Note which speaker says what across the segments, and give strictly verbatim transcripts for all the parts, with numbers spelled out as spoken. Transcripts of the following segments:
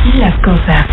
Speaker 1: Así las cosas.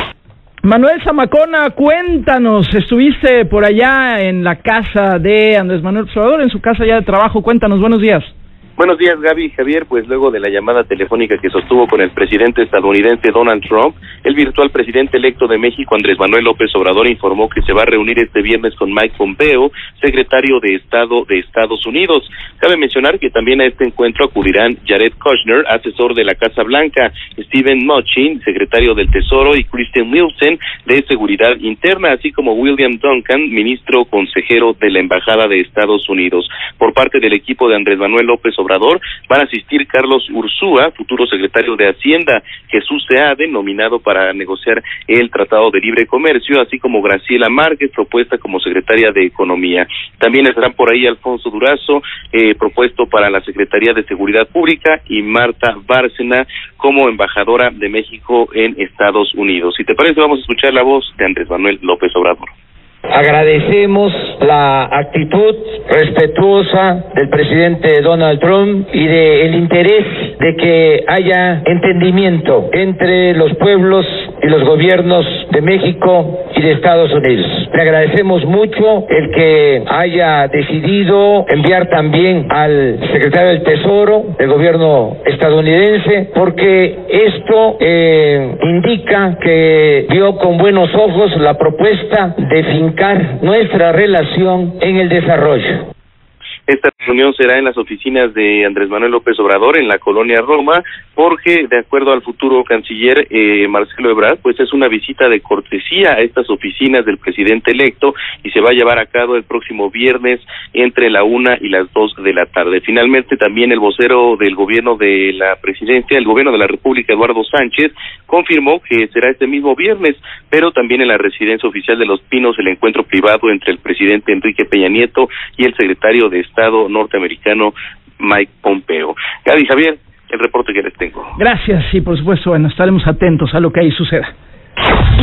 Speaker 2: Manuel Zamacona, cuéntanos, estuviste por allá en la casa de Andrés Manuel López Obrador, en su casa ya de trabajo, cuéntanos, buenos días.
Speaker 3: Buenos días, Gaby y Javier. Pues luego de la llamada telefónica que sostuvo con el presidente estadounidense Donald Trump, el virtual presidente electo de México, Andrés Manuel López Obrador, informó que se va a reunir este viernes con Mike Pompeo, secretario de Estado de Estados Unidos. Cabe mencionar que también a este encuentro acudirán Jared Kushner, asesor de la Casa Blanca, Steven Mnuchin, secretario del Tesoro, y Kristen Nielsen, de Seguridad Interna, así como William Duncan, ministro consejero de la Embajada de Estados Unidos. Por parte del equipo de Andrés Manuel López Obrador, Obrador, van a asistir Carlos Ursúa, futuro secretario de Hacienda, Jesús Seade, nominado para negociar el Tratado de Libre Comercio, así como Graciela Márquez, propuesta como secretaria de Economía. También estarán por ahí Alfonso Durazo, eh, propuesto para la Secretaría de Seguridad Pública, y Marta Bárcena como embajadora de México en Estados Unidos. Si te parece, vamos a escuchar la voz de Andrés Manuel López Obrador.
Speaker 4: Agradecemos la actitud respetuosa del presidente Donald Trump y de el interés de que haya entendimiento entre los pueblos y los gobiernos de México y de Estados Unidos. Le agradecemos mucho el que haya decidido enviar también al secretario del Tesoro del gobierno estadounidense, porque esto eh, indica que vio con buenos ojos la propuesta de fincar nuestra relación en el desarrollo.
Speaker 3: Esta reunión será en las oficinas de Andrés Manuel López Obrador en la colonia Roma, porque de acuerdo al futuro canciller eh, Marcelo Ebrard, pues es una visita de cortesía a estas oficinas del presidente electo y se va a llevar a cabo el próximo viernes entre la una y las dos de la tarde. Finalmente, también el vocero del gobierno de la presidencia, el gobierno de la República, Eduardo Sánchez, confirmó que será este mismo viernes, pero también en la residencia oficial de Los Pinos, el encuentro privado entre el presidente Enrique Peña Nieto y el secretario de Estado norteamericano Mike Pompeo. Gaby, Javier, el reporte que les tengo.
Speaker 2: Gracias, y por supuesto, bueno, estaremos atentos a lo que ahí suceda.